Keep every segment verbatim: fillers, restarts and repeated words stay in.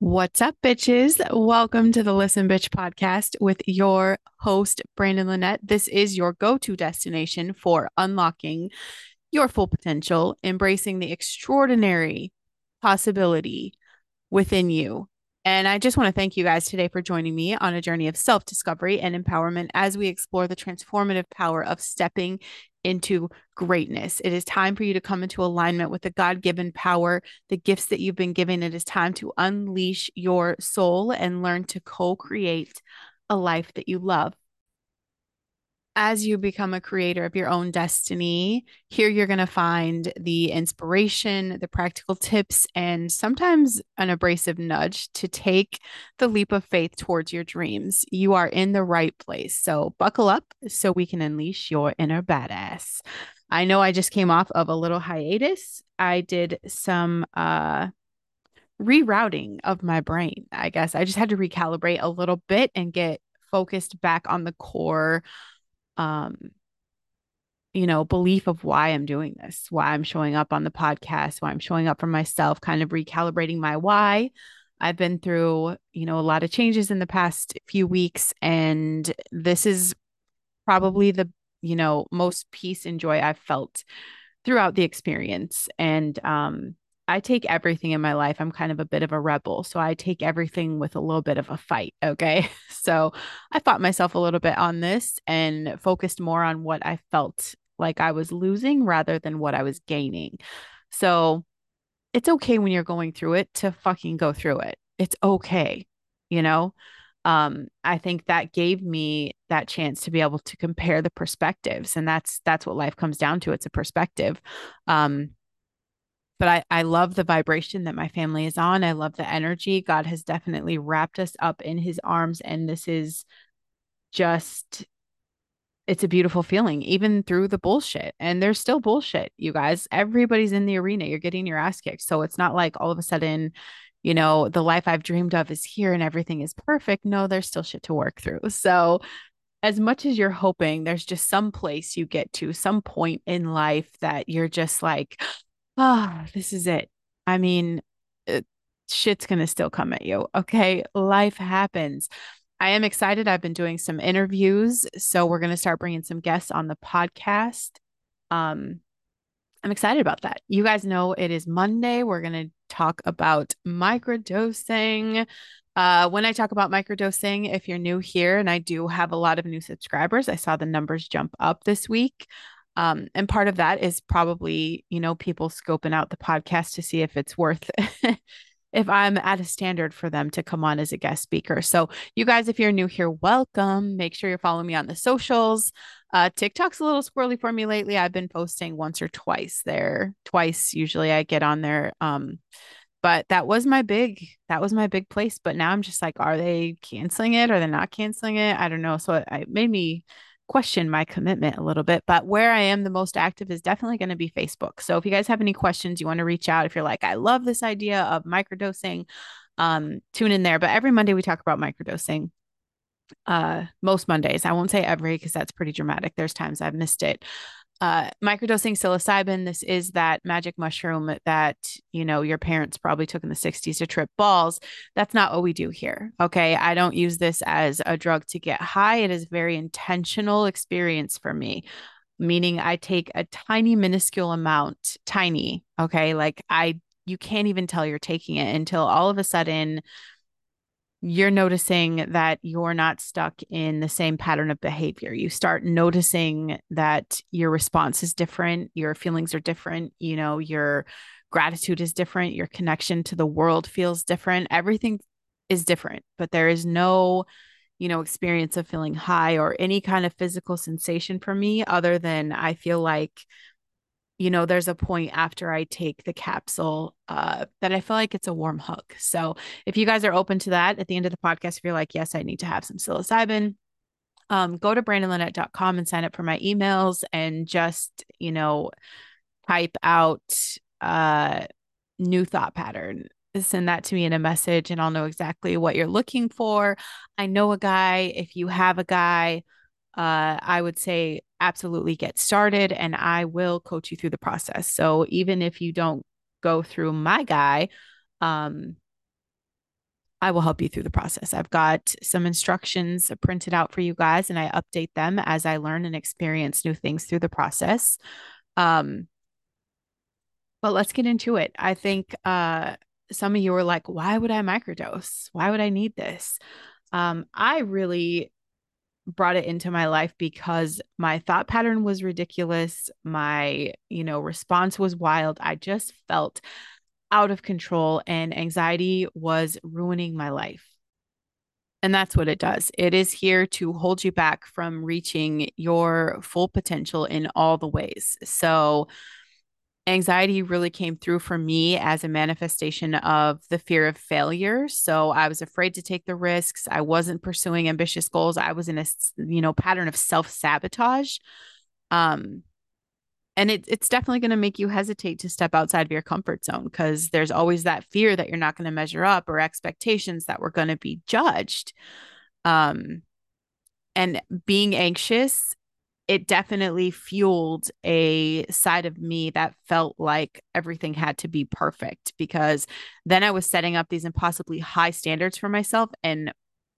What's up, bitches? Welcome to the Listen Bitch podcast with your host, Brandon Lynette. This is your go-to destination for unlocking your full potential, embracing the extraordinary possibility within you. And I just want to thank you guys today for joining me on a journey of self discovery and empowerment as we explore the transformative power of stepping into greatness. It is time for you to come into alignment with the God given power, the gifts that you've been given. It is time to unleash your soul and learn to co create a life that you love. As you become a creator of your own destiny, here you're going to find the inspiration, the practical tips, and sometimes an abrasive nudge to take the leap of faith towards your dreams. You are in the right place. So buckle up so we can unleash your inner badass. I know I just came off of a little hiatus. I did some uh rerouting of my brain, I guess. I just had to recalibrate a little bit and get focused back on the core um you know, belief of why I'm doing this, why I'm showing up on the podcast, why I'm showing up for myself, kind of recalibrating my why. I've been through, you know, a lot of changes in the past few weeks, and this is probably the, you know, most peace and joy I've felt throughout the experience. And um I take everything in my life. I'm kind of a bit of a rebel. So I take everything with a little bit of a fight. Okay. So I fought myself a little bit on this and focused more on what I felt like I was losing rather than what I was gaining. So it's okay when you're going through it to fucking go through it. It's okay. You know, um, I think that gave me that chance to be able to compare the perspectives. And that's, that's what life comes down to. It's a perspective. Um, but I, I love the vibration that my family is on. I love the energy. God has definitely wrapped us up in his arms. And this is just, it's a beautiful feeling, even through the bullshit. And there's still bullshit, you guys. Everybody's in the arena. You're getting your ass kicked. So it's not like all of a sudden, you know, the life I've dreamed of is here and everything is perfect. No, there's still shit to work through. So as much as you're hoping, there's just some place you get to, some point in life that you're just like, ah, oh, this is it. I mean, it, shit's going to still come at you. Okay. Life happens. I am excited. I've been doing some interviews. So we're going to start bringing some guests on the podcast. Um, I'm excited about that. You guys know it is Monday. We're going to talk about microdosing. Uh, when I talk about microdosing, if you're new here, and I do have a lot of new subscribers, I saw the numbers jump up this week. Um, and part of that is probably, you know, people scoping out the podcast to see if it's worth if I'm at a standard for them to come on as a guest speaker. So, you guys, if you're new here, welcome. Make sure you're following me on the socials. Uh, TikTok's a little squirrely for me lately. I've been posting once or twice there. Twice usually I get on there. Um, but that was my big, that was my big place. But now I'm just like, are they canceling it? Are they not canceling it? I don't know. So it, it made me question my commitment a little bit. But where I am the most active is definitely going to be Facebook. So if you guys have any questions, you want to reach out. If you're like, I love this idea of microdosing, um, tune in there. But every Monday we talk about microdosing. Uh, most Mondays. I won't say every because that's pretty dramatic. There's times I've missed it. Uh, microdosing psilocybin. This is that magic mushroom that, you know, your parents probably took in the sixties to trip balls. That's not what we do here. Okay. I don't use this as a drug to get high. It is a very intentional experience for me, meaning I take a tiny, minuscule amount, tiny. Okay. Like I, you can't even tell you're taking it until all of a sudden you're noticing that you're not stuck in the same pattern of behavior. You start noticing that your response is different, your feelings are different, you know, your gratitude is different, your connection to the world feels different. Everything is different, but there is no, you know, experience of feeling high or any kind of physical sensation for me other than I feel like, you know, there's a point after I take the capsule uh, that I feel like it's a warm hug. So if you guys are open to that at the end of the podcast, if you're like, yes, I need to have some psilocybin, um, go to brandon lynette dot com and sign up for my emails and just, you know, type out uh, new thought pattern. Send that to me in a message and I'll know exactly what you're looking for. I know a guy. If you have a guy, uh, I would say absolutely get started and I will coach you through the process. So even if you don't go through my guy, um, I will help you through the process. I've got some instructions printed out for you guys, and I update them as I learn and experience new things through the process. Um, but let's get into it. I think uh, some of you are like, why would I microdose? Why would I need this? Um, I really brought it into my life because my thought pattern was ridiculous. My, you know, response was wild. I just felt out of control and anxiety was ruining my life. And that's what it does. It is here to hold you back from reaching your full potential in all the ways. So, anxiety really came through for me as a manifestation of the fear of failure. So, I was afraid to take the risks. I wasn't pursuing ambitious goals. I was in a, you know, pattern of self-sabotage. Um, and it, it's definitely going to make you hesitate to step outside of your comfort zone because there's always that fear that you're not going to measure up or expectations that we're going to be judged. Um, and being anxious, it definitely fueled a side of me that felt like everything had to be perfect because then I was setting up these impossibly high standards for myself. And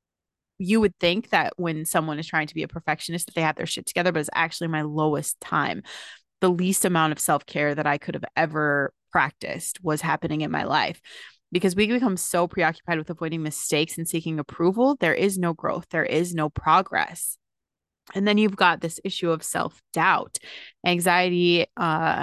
you would think that when someone is trying to be a perfectionist, that they have their shit together, but it's actually my lowest time. The least amount of self care that I could have ever practiced was happening in my life because we become so preoccupied with avoiding mistakes and seeking approval. There is no growth, there is no progress. And then you've got this issue of self doubt, anxiety. Uh,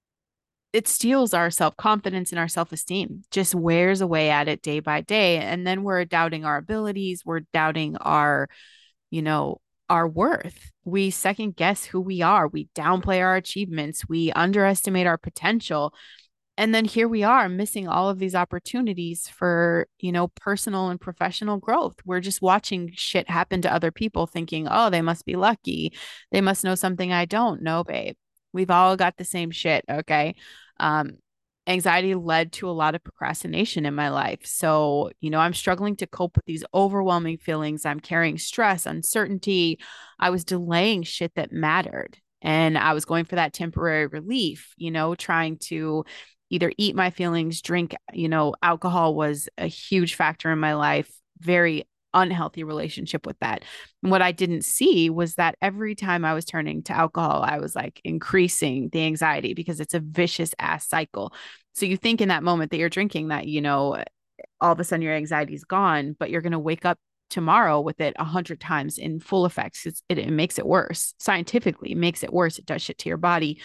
it steals our self confidence and our self esteem, just wears away at it day by day. And then we're doubting our abilities. We're doubting our, you know, our worth. We second guess who we are. We downplay our achievements. We underestimate our potential. And then here we are missing all of these opportunities for, you know, personal and professional growth. We're just watching shit happen to other people thinking, oh, they must be lucky. They must know something I don't know, babe. We've all got the same shit. Okay. Um, Anxiety led to a lot of procrastination in my life. So, you know, I'm struggling to cope with these overwhelming feelings. I'm carrying stress, uncertainty. I was delaying shit that mattered. And I was going for that temporary relief, you know, trying to either eat my feelings, drink, you know, alcohol was a huge factor in my life, very unhealthy relationship with that. And what I didn't see was that every time I was turning to alcohol, I was like increasing the anxiety because it's a vicious ass cycle. So you think in that moment that you're drinking that, you know, all of a sudden your anxiety is gone, but you're going to wake up tomorrow with it a hundred times in full effects. It, it makes it worse. Scientifically, it makes it worse. It does shit to your body.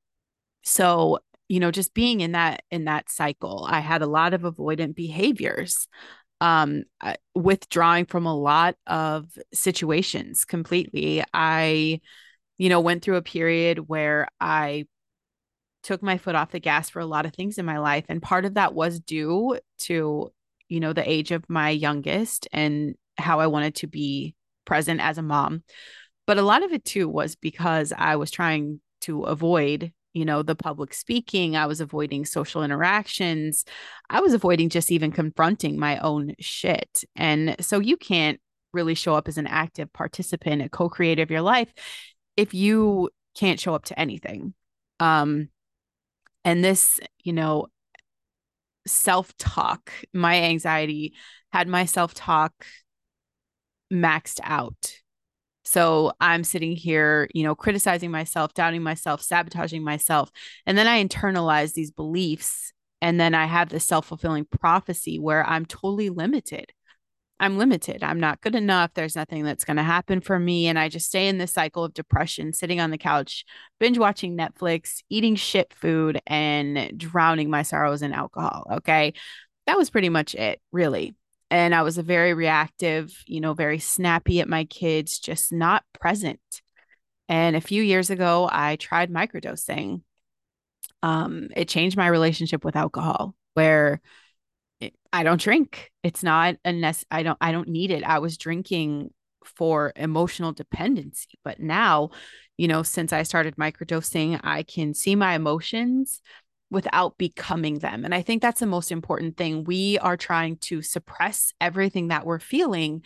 So, you know, just being in that in that cycle, I had a lot of avoidant behaviors, um, withdrawing from a lot of situations completely. I, you know, went through a period where I took my foot off the gas for a lot of things in my life. And part of that was due to, you know, the age of my youngest and how I wanted to be present as a mom. But a lot of it too was because I was trying to avoid, you know, the public speaking. I was avoiding social interactions. I was avoiding just even confronting my own shit. And so you can't really show up as an active participant, a co-creator of your life if you can't show up to anything. Um, and this, you know, self-talk, my anxiety had my self-talk maxed out. So I'm sitting here, you know, criticizing myself, doubting myself, sabotaging myself. And then I internalize these beliefs. And then I have this self fulfilling prophecy where I'm totally limited. I'm limited. I'm not good enough. There's nothing that's going to happen for me. And I just stay in this cycle of depression, sitting on the couch, binge watching Netflix, eating shit food, and drowning my sorrows in alcohol. Okay. That was pretty much it, really. And I was a very reactive, you know, very snappy at my kids, just not present. And a few years ago, I tried microdosing. Um, it changed my relationship with alcohol, where it, I don't drink. It's not a nece- I don't I don't need it. I was drinking for emotional dependency, but now, you know, since I started microdosing, I can see my emotions without becoming them. And I think that's the most important thing. We are trying to suppress everything that we're feeling,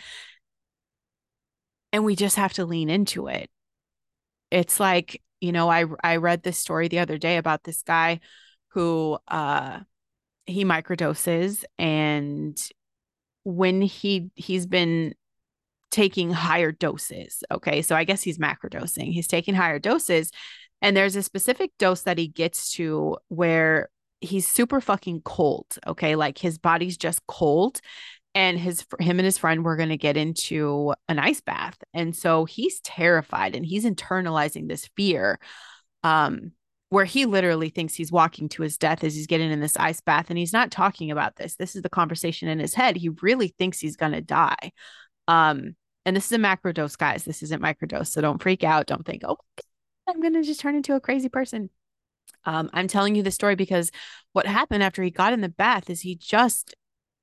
and we just have to lean into it. It's like, you know, I I read this story the other day about this guy who uh he microdoses and when he he's been taking higher doses. Okay. So I guess he's macrodosing. He's taking higher doses. And there's a specific dose that he gets to where he's super fucking cold. Okay. Like his body's just cold. And his him and his friend were going to get into an ice bath. And so he's terrified and he's internalizing this fear. Um, where he literally thinks he's walking to his death as he's getting in this ice bath. And he's not talking about this. This is the conversation in his head. He really thinks he's going to die. Um, and this is a macro dose, guys. This isn't microdose. So don't freak out. Don't think, oh, I'm going to just turn into a crazy person. Um, I'm telling you this story because what happened after he got in the bath is he just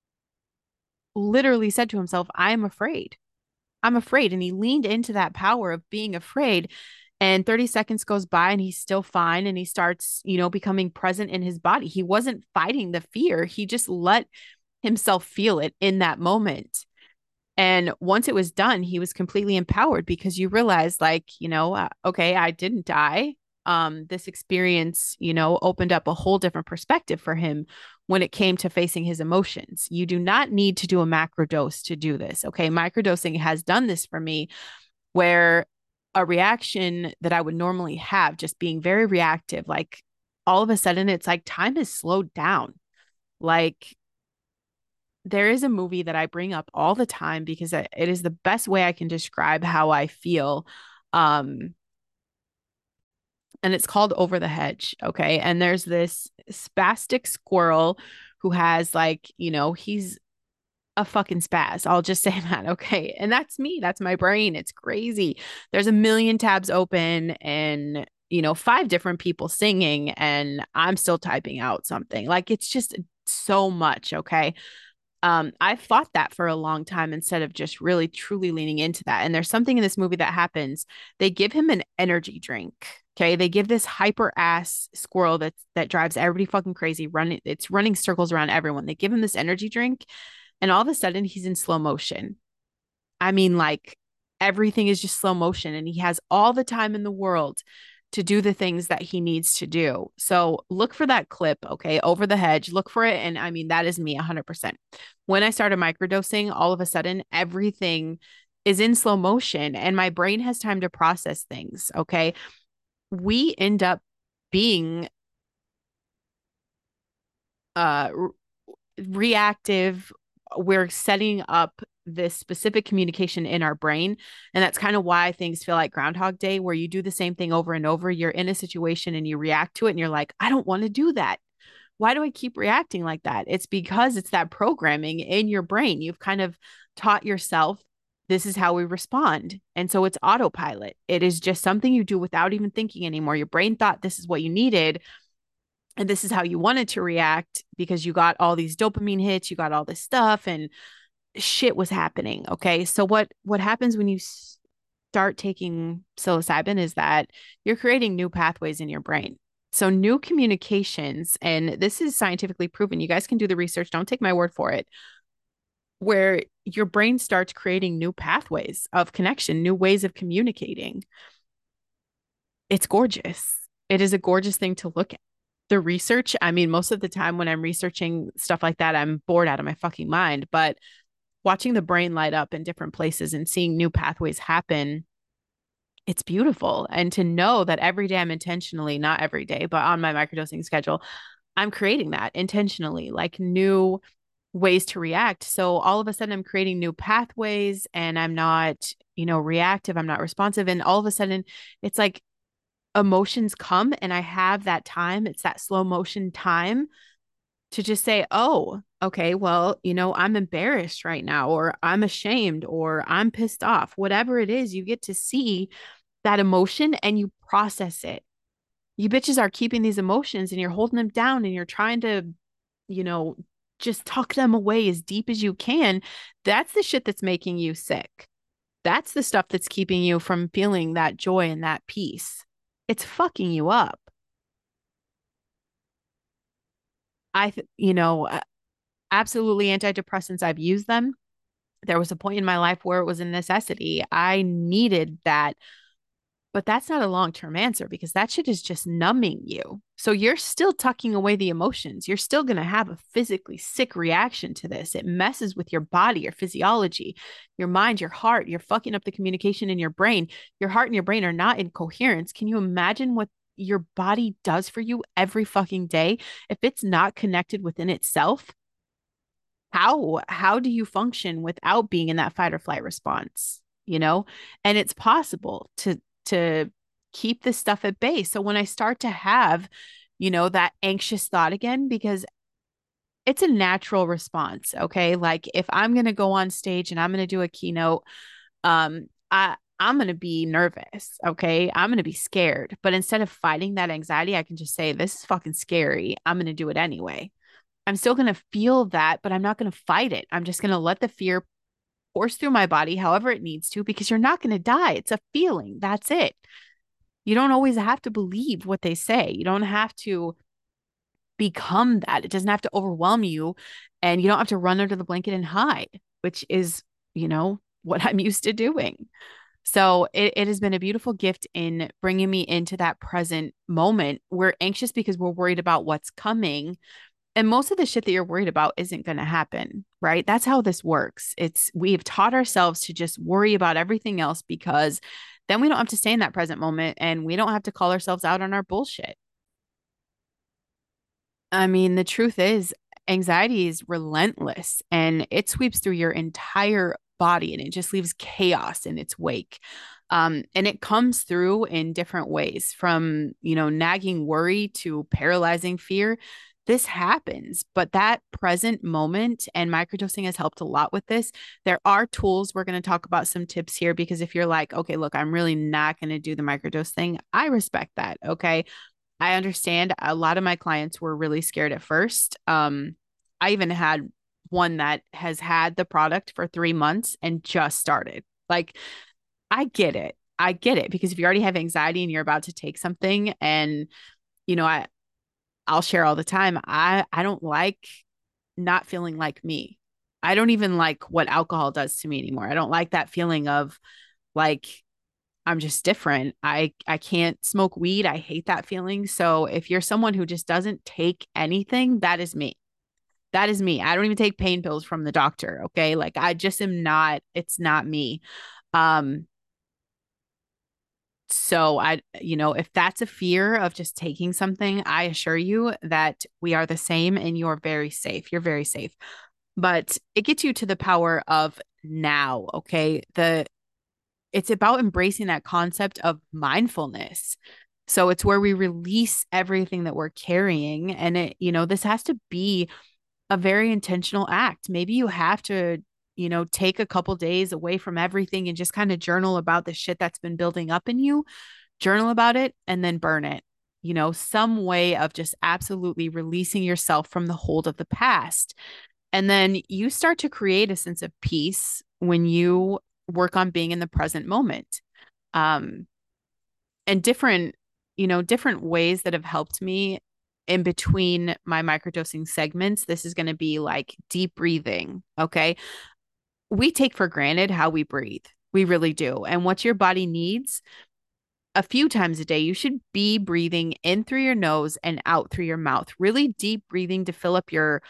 literally said to himself, I am afraid. I'm afraid. And he leaned into that power of being afraid. And thirty seconds goes by and he's still fine. And he starts, you know, becoming present in his body. He wasn't fighting the fear. He just let himself feel it in that moment. And once it was done, he was completely empowered because you realize, like, you know, uh, okay, I didn't die. Um, this experience, you know, opened up a whole different perspective for him when it came to facing his emotions. You do not need to do a macro dose to do this. Okay. Microdosing has done this for me where a reaction that I would normally have, just being very reactive, like all of a sudden it's like time has slowed down. Like there is a movie that I bring up all the time because it is the best way I can describe how I feel. Um, and it's called Over the Hedge. Okay. And there's this spastic squirrel who has, like, you know, he's a fucking spaz. I'll just say that. Okay. And that's me. That's my brain. It's crazy. There's a million tabs open and, you know, five different people singing, and I'm still typing out something. Like it's just so much. Okay. Um, I fought that for a long time instead of just really truly leaning into that. And there's something in this movie that happens. They give him an energy drink. Okay. They give this hyper ass squirrel that that drives everybody fucking crazy, running, it's running circles around everyone. They give him this energy drink, and all of a sudden he's in slow motion. I mean, like everything is just slow motion, and he has all the time in the world to do the things that he needs to do. So look for that clip, okay? Over the Hedge, look for it. And I mean, that is me one hundred percent. When I started microdosing, all of a sudden, everything is in slow motion and my brain has time to process things, okay? We end up being uh re- reactive. We're setting up this specific communication in our brain. And that's kind of why things feel like Groundhog Day, where you do the same thing over and over. You're in a situation and you react to it and you're like, I don't want to do that. Why do I keep reacting like that? It's because it's that programming in your brain. You've kind of taught yourself this is how we respond. And so it's autopilot. It is just something you do without even thinking anymore. Your brain thought this is what you needed, and this is how you wanted to react because you got all these dopamine hits, you got all this stuff, and shit was happening. Okay. So what what happens when you start taking psilocybin is that you're creating new pathways in your brain. So new communications, and this is scientifically proven. You guys can do the research. Don't take my word for it. Where your brain starts creating new pathways of connection, new ways of communicating. It's gorgeous. It is a gorgeous thing to look at. The research, I mean, most of the time when I'm researching stuff like that, I'm bored out of my fucking mind. But watching the brain light up in different places and seeing new pathways happen, it's beautiful. And to know that every day I'm intentionally, not every day, but on my microdosing schedule, I'm creating that intentionally, like new ways to react. So all of a sudden I'm creating new pathways and I'm not, you know, reactive, I'm not responsive. And all of a sudden it's like emotions come and I have that time. It's that slow motion time to just say, oh, okay, well, you know, I'm embarrassed right now, or I'm ashamed, or I'm pissed off, whatever it is, you get to see that emotion and you process it. You bitches are keeping these emotions and you're holding them down and you're trying to, you know, just tuck them away as deep as you can. That's the shit that's making you sick. That's the stuff that's keeping you from feeling that joy and that peace. It's fucking you up. I, you know, absolutely antidepressants. I've used them. There was a point in my life where it was a necessity. I needed that But that's not a long-term answer because that shit is just numbing you. So you're still tucking away the emotions. You're still going to have a physically sick reaction to this. It messes with your body, your physiology, your mind, your heart. You're fucking up the communication in your brain. Your heart and your brain are not in coherence. Can you imagine what your body does for you every fucking day if it's not connected within itself? How how do you function without being in that fight or flight response? You know, and it's possible to to keep this stuff at bay. So when I start to have, you know, that anxious thought again, because it's a natural response, okay? Like if I'm going to go on stage and I'm going to do a keynote, um I I'm going to be nervous, okay? I'm going to be scared. But instead of fighting that anxiety, I can just say this is fucking scary. I'm going to do it anyway. I'm still going to feel that, but I'm not going to fight it. I'm just going to let the fear course through my body however it needs to because you're not going to die. It's a feeling. That's it. You don't always have to believe what they say. You don't have to become that. It doesn't have to overwhelm you and you don't have to run under the blanket and hide, which is, you know, what I'm used to doing. So it, it has been a beautiful gift in bringing me into that present moment. We're anxious because we're worried about what's coming. And most of the shit that you're worried about isn't going to happen, right? That's how this works. It's we've taught ourselves to just worry about everything else because then we don't have to stay in that present moment and we don't have to call ourselves out on our bullshit. I mean, the truth is, anxiety is relentless and it sweeps through your entire body and it just leaves chaos in its wake. Um, and it comes through in different ways from, you know, nagging worry to paralyzing fear. This happens, but that present moment and microdosing has helped a lot with this. There are tools. We're going to talk about some tips here because if you're like, okay, look, I'm really not going to do the microdose thing, I respect that. Okay. I understand a lot of my clients were really scared at first. Um, I even had one that has had the product for three months and just started. Like, I get it. I get it because if you already have anxiety and you're about to take something, and you know, I I'll share all the time. I I don't like not feeling like me. I don't even like what alcohol does to me anymore. I don't like that feeling of like I'm just different. I I can't smoke weed. I hate that feeling. So if you're someone who just doesn't take anything, that is me. That is me. I don't even take pain pills from the doctor, okay? Like I just am not it's not me. Um so I you know, if that's a fear of just taking something, I assure you that we are the same and you're very safe. You're very safe. But it gets you to the power of now, okay? The it's about embracing that concept of mindfulness. So it's where we release everything that we're carrying. And it, you know, this has to be a very intentional act. Maybe you have to, you know, take a couple days away from everything and just kind of journal about the shit that's been building up in you, journal about it, and then burn it. You know, some way of just absolutely releasing yourself from the hold of the past. And then you start to create a sense of peace when you work on being in the present moment. Um, and different, you know, different ways that have helped me in between my microdosing segments. This is going to be like deep breathing. Okay. We take for granted how we breathe. We really do. And what your body needs a few times a day, you should be breathing in through your nose and out through your mouth. Really deep breathing to fill up your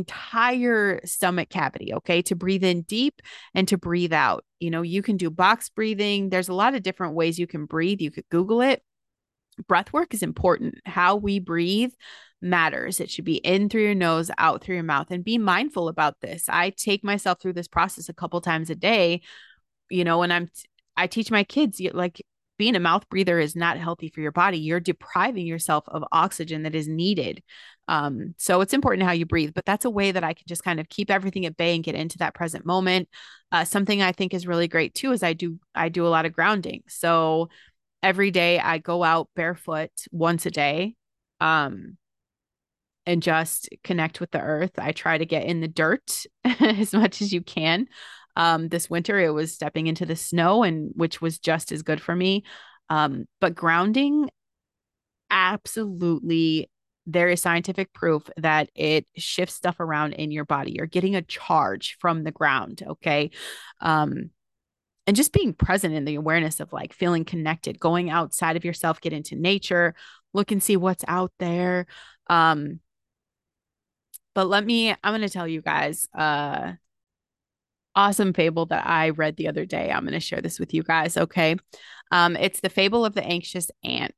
entire stomach cavity, okay? To breathe in deep and to breathe out. You know, you can do box breathing. There's a lot of different ways you can breathe. You could Google it. Breath work is important. How we breathe matters. It should be in through your nose, out through your mouth, and be mindful about this. I take myself through this process a couple times a day, you know, and I'm I teach my kids like being a mouth breather is not healthy for your body. You're depriving yourself of oxygen that is needed. Um, so it's important how you breathe, but that's a way that I can just kind of keep everything at bay and get into that present moment. Uh, something I think is really great too is I do I do a lot of grounding. So every day I go out barefoot once a day. Um, and just connect with the earth. I try to get in the dirt as much as you can. Um, this winter, it was stepping into the snow, and which was just as good for me. Um, but grounding, absolutely, there is scientific proof that it shifts stuff around in your body. You're getting a charge from the ground. Okay. Um, and just being present in the awareness of like feeling connected, going outside of yourself, get into nature, look and see what's out there. Um, but let me, I'm going to tell you guys, uh, awesome fable that I read the other day. I'm going to share this with you guys. Okay. Um, it's the fable of the anxious ant.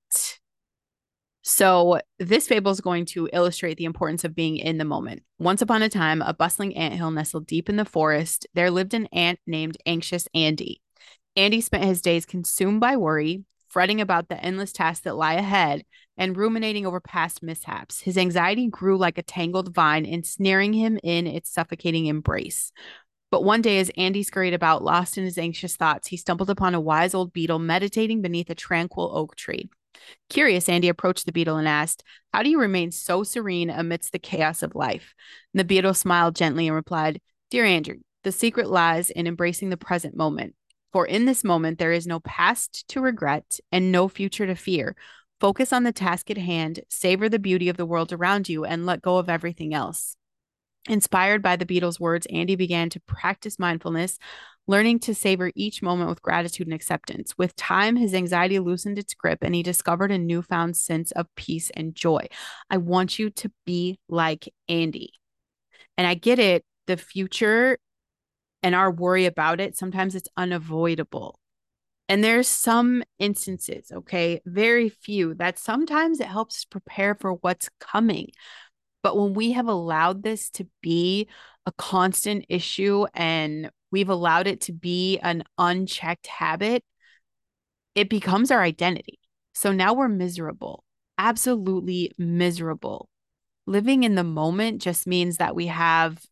So, this fable is going to illustrate the importance of being in the moment. Once upon a time, a bustling anthill nestled deep in the forest, there lived an ant named Anxious Andy. Andy spent his days consumed by worry, fretting about the endless tasks that lie ahead, and ruminating over past mishaps. His anxiety grew like a tangled vine, ensnaring him in its suffocating embrace. But one day, as Andy scurried about, lost in his anxious thoughts, he stumbled upon a wise old beetle meditating beneath a tranquil oak tree. Curious, Andy approached the beetle and asked, "How do you remain so serene amidst the chaos of life?" And the beetle smiled gently and replied, "Dear Andrew, the secret lies in embracing the present moment. For in this moment, there is no past to regret and no future to fear. Focus on the task at hand, savor the beauty of the world around you, and let go of everything else." Inspired by the beetle's words, Andy began to practice mindfulness, learning to savor each moment with gratitude and acceptance. With time, his anxiety loosened its grip and he discovered a newfound sense of peace and joy. I want you to be like Andy. And I get it, the future and our worry about it, sometimes it's unavoidable. And there's some instances, okay, very few, that sometimes it helps prepare for what's coming. But when we have allowed this to be a constant issue and we've allowed it to be an unchecked habit, it becomes our identity. So now we're miserable, absolutely miserable. Living in the moment just means that we have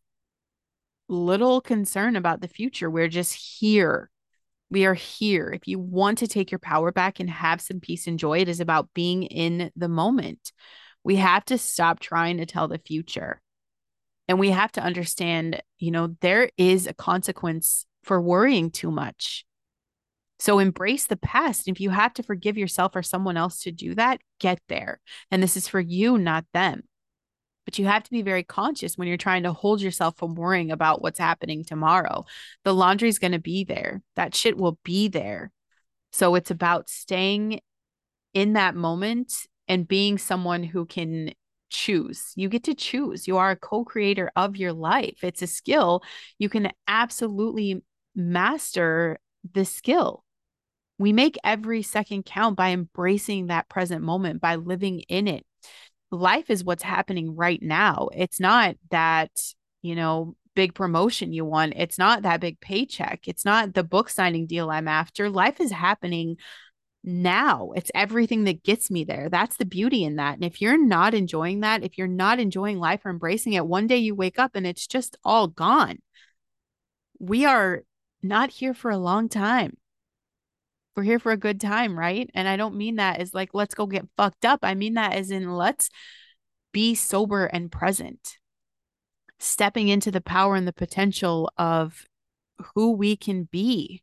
little concern about the future. We're just here. We are here. If you want to take your power back and have some peace and joy, it is about being in the moment. We have to stop trying to tell the future. And we have to understand, you know, there is a consequence for worrying too much. So embrace the past. If you have to forgive yourself or someone else to do that, get there. And this is for you, not them. But you have to be very conscious when you're trying to hold yourself from worrying about what's happening tomorrow. The laundry's going to be there. That shit will be there. So it's about staying in that moment and being someone who can choose. You get to choose. You are a co-creator of your life. It's a skill. You can absolutely master the skill. We make every second count by embracing that present moment, by living in it. Life is what's happening right now. It's not that, you know, big promotion you want. It's not that big paycheck. It's not the book signing deal I'm after. Life is happening now. It's everything that gets me there. That's the beauty in that. And if you're not enjoying that, if you're not enjoying life or embracing it, one day you wake up and it's just all gone. We are not here for a long time. We're here for a good time, right? And I don't mean that as like, let's go get fucked up. I mean that as in, let's be sober and present, stepping into the power and the potential of who we can be.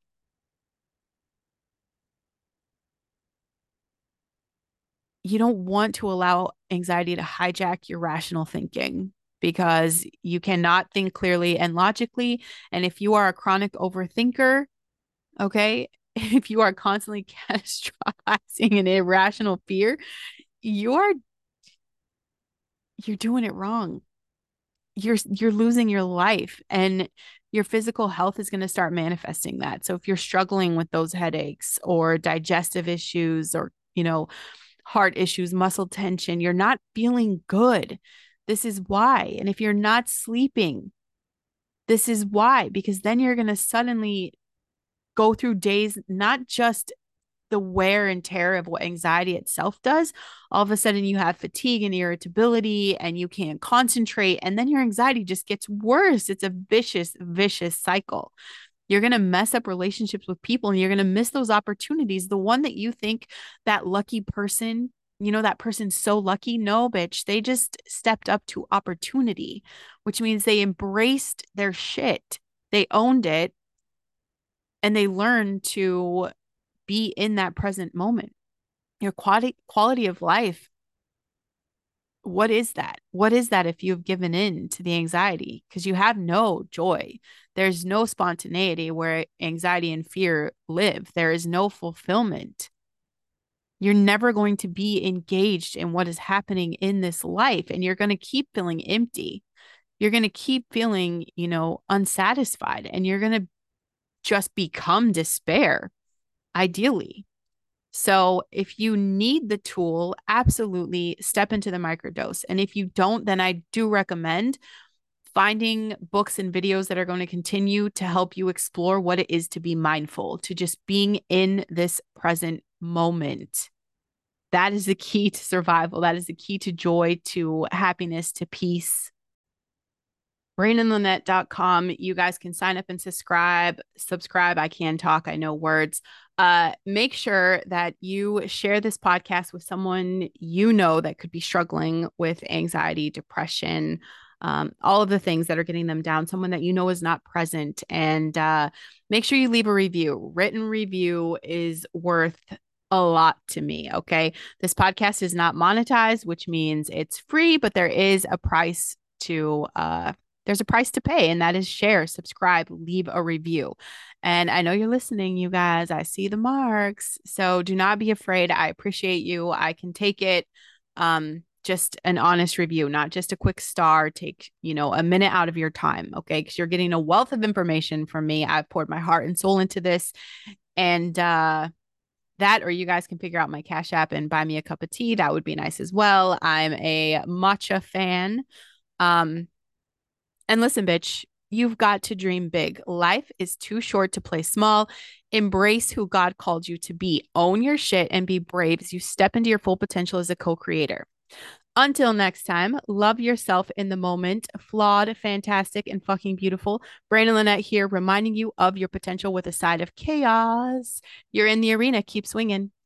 You don't want to allow anxiety to hijack your rational thinking because you cannot think clearly and logically. And if you are a chronic overthinker, okay, if you are constantly catastrophizing an irrational fear, you're you're doing it wrong. You're you're losing your life and your physical health is going to start manifesting that. So if you're struggling with those headaches or digestive issues or, you know, heart issues, muscle tension, you're not feeling good. This is why. And if you're not sleeping, this is why, because then you're going to suddenly go through days, not just the wear and tear of what anxiety itself does. All of a sudden, you have fatigue and irritability, and you can't concentrate. And then your anxiety just gets worse. It's a vicious, vicious cycle. You're going to mess up relationships with people and you're going to miss those opportunities. The one that you think that lucky person, you know, that person's so lucky. No, bitch. They just stepped up to opportunity, which means they embraced their shit. They owned it and they learned to be in that present moment. Your quality quality of life what is that? What is that if you've given in to the anxiety? Because you have no joy. There's no spontaneity where anxiety and fear live. There is no fulfillment. You're never going to be engaged in what is happening in this life, and you're going to keep feeling empty. You're going to keep feeling, you know, unsatisfied, and you're going to just become despair, ideally. So if you need the tool, absolutely step into the microdose. And if you don't, then I do recommend finding books and videos that are going to continue to help you explore what it is to be mindful, to just being in this present moment. That is the key to survival. That is the key to joy, to happiness, to peace. brandon lynette dot com. You guys can sign up and subscribe. Subscribe. I can talk. I know words. Uh, make sure that you share this podcast with someone you know that could be struggling with anxiety, depression, um, all of the things that are getting them down, someone that you know is not present. And uh, make sure you leave a review. Written review is worth a lot to me. Okay. This podcast is not monetized, which means it's free, but there is a price to, uh, there's a price to pay, and that is share, subscribe, leave a review. And I know you're listening, you guys. I see the marks. So do not be afraid. I appreciate you. I can take it. Um, just an honest review, not just a quick star. Take, you know, a minute out of your time. Okay. Because you're getting a wealth of information from me. I've poured my heart and soul into this. And uh that, or you guys can figure out my Cash App and buy me a cup of tea. That would be nice as well. I'm a matcha fan. Um, and listen, bitch, you've got to dream big. Life is too short to play small. Embrace who God called you to be. Own your shit and be brave as you step into your full potential as a co-creator. Until next time, love yourself in the moment. Flawed, fantastic, and fucking beautiful. Brandon Lynette here, reminding you of your potential with a side of chaos. You're in the arena. Keep swinging.